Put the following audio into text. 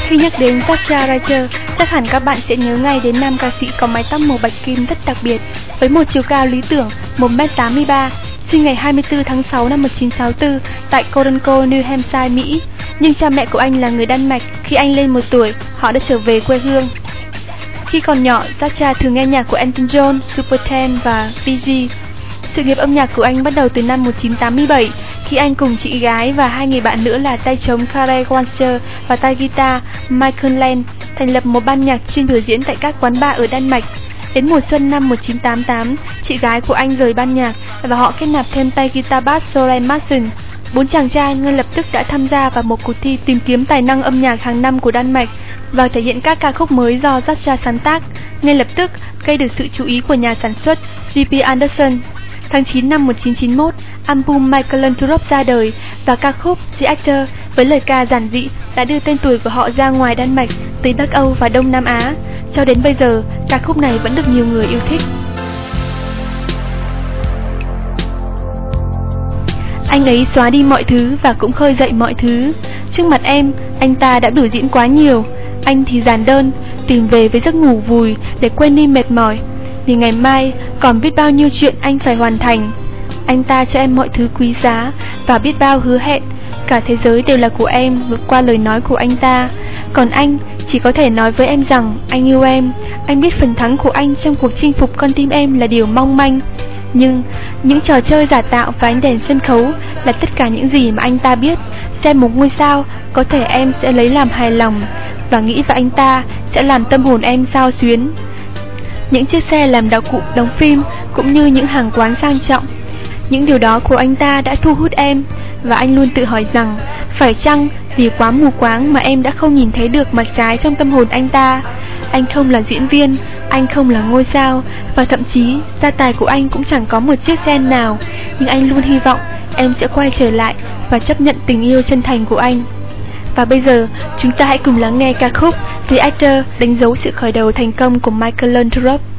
Khi nhắc đến Sacha Richter, chắc hẳn các bạn sẽ nhớ ngay đến nam ca sĩ có mái tóc màu bạch kim rất đặc biệt, với một chiều cao lý tưởng 1m83, sinh ngày 24 tháng 6 năm 1964 tại Coronco, New Hampshire, Mỹ. Nhưng cha mẹ của anh là người Đan Mạch. Khi anh lên 1 tuổi, họ đã trở về quê hương. Khi còn nhỏ, Sacha thường nghe nhạc của Elton John, Supertramp và Bee Gees. Sự nghiệp âm nhạc của anh bắt đầu từ năm 1987, khi anh cùng chị gái và 2 người bạn nữa là tay trống Karen Wanster và tay guitar Michael Land thành lập một ban nhạc chuyên biểu diễn tại các quán bar ở Đan Mạch. Đến mùa xuân năm 1988, chị gái của anh rời ban nhạc và họ kết nạp thêm tay guitar bass Soren Madsen. 4 chàng trai ngay lập tức đã tham gia vào một cuộc thi tìm kiếm tài năng âm nhạc hàng năm của Đan Mạch và thể hiện các ca khúc mới do Sacha sáng tác. Ngay lập tức gây được sự chú ý của nhà sản xuất J.P. Anderson. Tháng 9 năm 1991, album Michael Landrop ra đời và ca khúc The Actor với lời ca giản dị đã đưa tên tuổi của họ ra ngoài Đan Mạch, tới Bắc Âu và Đông Nam Á. Cho đến bây giờ, ca khúc này vẫn được nhiều người yêu thích. Anh ấy xóa đi mọi thứ và cũng khơi dậy mọi thứ. Trước mặt em, anh ta đã biểu diễn quá nhiều. Anh thì giản đơn, tìm về với giấc ngủ vùi để quên đi mệt mỏi. Vì ngày mai còn biết bao nhiêu chuyện anh phải hoàn thành. Anh ta cho em mọi thứ quý giá và biết bao hứa hẹn. Cả thế giới đều là của em vượt qua lời nói của anh ta. Còn anh chỉ có thể nói với em rằng anh yêu em. Anh biết phần thắng của anh trong cuộc chinh phục con tim em là điều mong manh. Nhưng những trò chơi giả tạo và ánh đèn sân khấu là tất cả những gì mà anh ta biết. Xem một ngôi sao có thể em sẽ lấy làm hài lòng, và nghĩ về anh ta sẽ làm tâm hồn em xao xuyến. Những chiếc xe làm đạo cụ đóng phim cũng như những hàng quán sang trọng, những điều đó của anh ta đã thu hút em. Và anh luôn tự hỏi rằng phải chăng vì quá mù quáng mà em đã không nhìn thấy được mặt trái trong tâm hồn anh ta. Anh không là diễn viên, anh không là ngôi sao, và thậm chí gia tài của anh cũng chẳng có một chiếc xe nào. Nhưng anh luôn hy vọng em sẽ quay trở lại và chấp nhận tình yêu chân thành của anh. Và bây giờ chúng ta hãy cùng lắng nghe ca khúc The Actor đánh dấu sự khởi đầu thành công của Michael Landrop.